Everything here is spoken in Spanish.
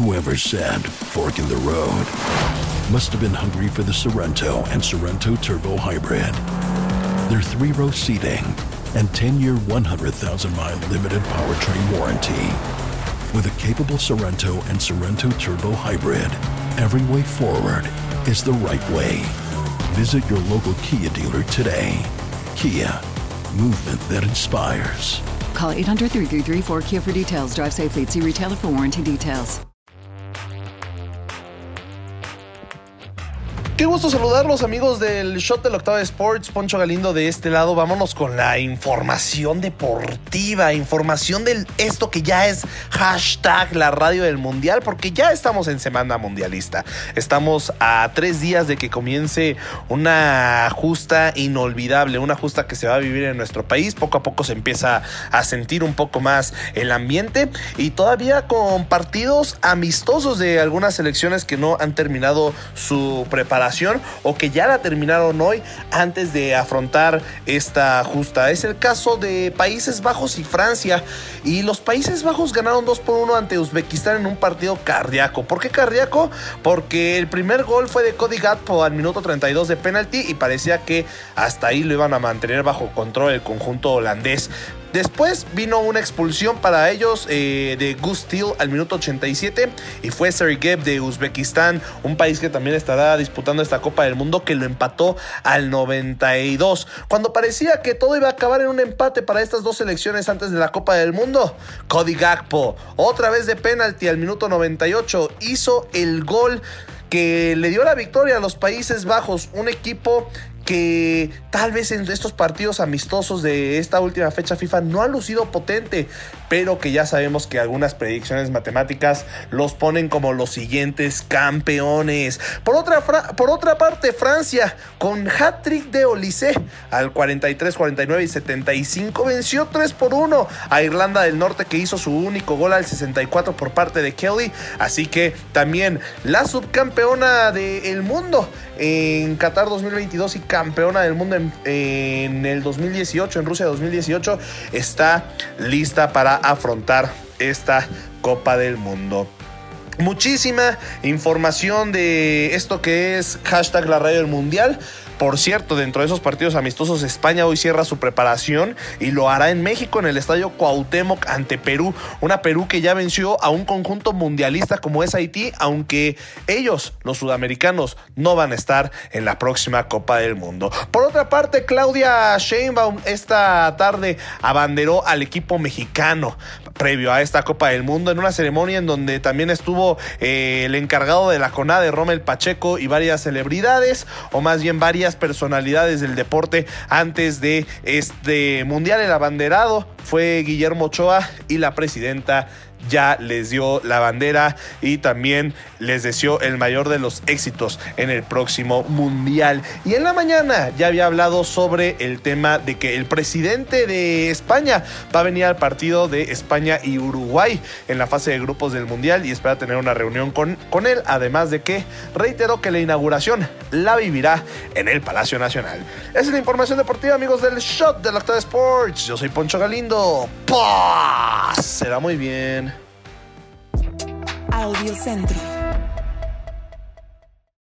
Whoever said fork in the road must have been hungry for the Sorrento and Sorrento Turbo Hybrid. Their 3-row seating and 10-year, 100,000-mile limited powertrain warranty. With a capable Sorrento and Sorrento Turbo Hybrid, every way forward is the right way. Visit your local Kia dealer today. Kia, movement that inspires. Call 800-333-4KIA for details. Drive safely. See retailer for warranty details. Qué gusto saludarlos, amigos del Shot del Octavo Sports. Poncho Galindo de este lado. Vámonos con la información deportiva, información de esto que ya es hashtag la radio del mundial, porque ya estamos en semana mundialista. Estamos a 3 días de que comience una justa inolvidable, una justa que se va a vivir en nuestro país. Poco a poco se empieza a sentir un poco más el ambiente, y todavía con partidos amistosos de algunas selecciones que no han terminado su preparación o que ya la terminaron hoy antes de afrontar esta justa. Es el caso de Países Bajos y Francia, y los Países Bajos ganaron 2-1 ante Uzbekistán en un partido cardíaco. ¿Por qué cardíaco? Porque el primer gol fue de Cody Gakpo al minuto 32 de penalti, y parecía que hasta ahí lo iban a mantener bajo control el conjunto holandés. Después vino una expulsión para ellos de Guus Til al minuto 87, y fue Sergeyev de Uzbekistán, un país que también estará disputando esta Copa del Mundo, que lo empató al 92. Cuando parecía que todo iba a acabar en un empate para estas dos selecciones antes de la Copa del Mundo, Cody Gakpo, otra vez de penalti al minuto 98, hizo el gol que le dio la victoria a los Países Bajos, un equipo que tal vez en estos partidos amistosos de esta última fecha FIFA no ha lucido potente, pero que ya sabemos que algunas predicciones matemáticas los ponen como los siguientes campeones. Por otra parte, Francia, con hat-trick de Olise al 43, 49 y 75, venció 3-1 a Irlanda del Norte, que hizo su único gol al 64 por parte de Kelly. Así que también la subcampeona del mundo en Qatar 2022 y campeona del mundo en el 2018, en Rusia 2018, está lista para afrontar esta Copa del Mundo. Muchísima información de esto que es hashtag la radio del mundial. Por cierto, dentro de esos partidos amistosos, España hoy cierra su preparación y lo hará en México, en el Estadio Cuauhtémoc, ante Perú. Una Perú que ya venció a un conjunto mundialista como es Haití, aunque ellos, los sudamericanos, no van a estar en la próxima Copa del Mundo. Por otra parte, Claudia Sheinbaum esta tarde abanderó al equipo mexicano previo a esta Copa del Mundo, en una ceremonia en donde también estuvo el encargado de la CONADE, Rommel Pacheco, y varias celebridades, o más bien varias personalidades del deporte antes de este mundial. El abanderado fue Guillermo Ochoa, y la presidenta ya les dio la bandera y también les deseó el mayor de los éxitos en el próximo mundial. Y en la mañana ya había hablado sobre el tema de que el presidente de España va a venir al partido de España y Uruguay en la fase de grupos del mundial, y espera tener una reunión con él, además de que reiteró que la inauguración la vivirá en el Palacio Nacional. Esa es la información deportiva, amigos del Shot del Octavo Sports. Yo soy Poncho Galindo. ¡Paz! Será muy bien. Audio Centro.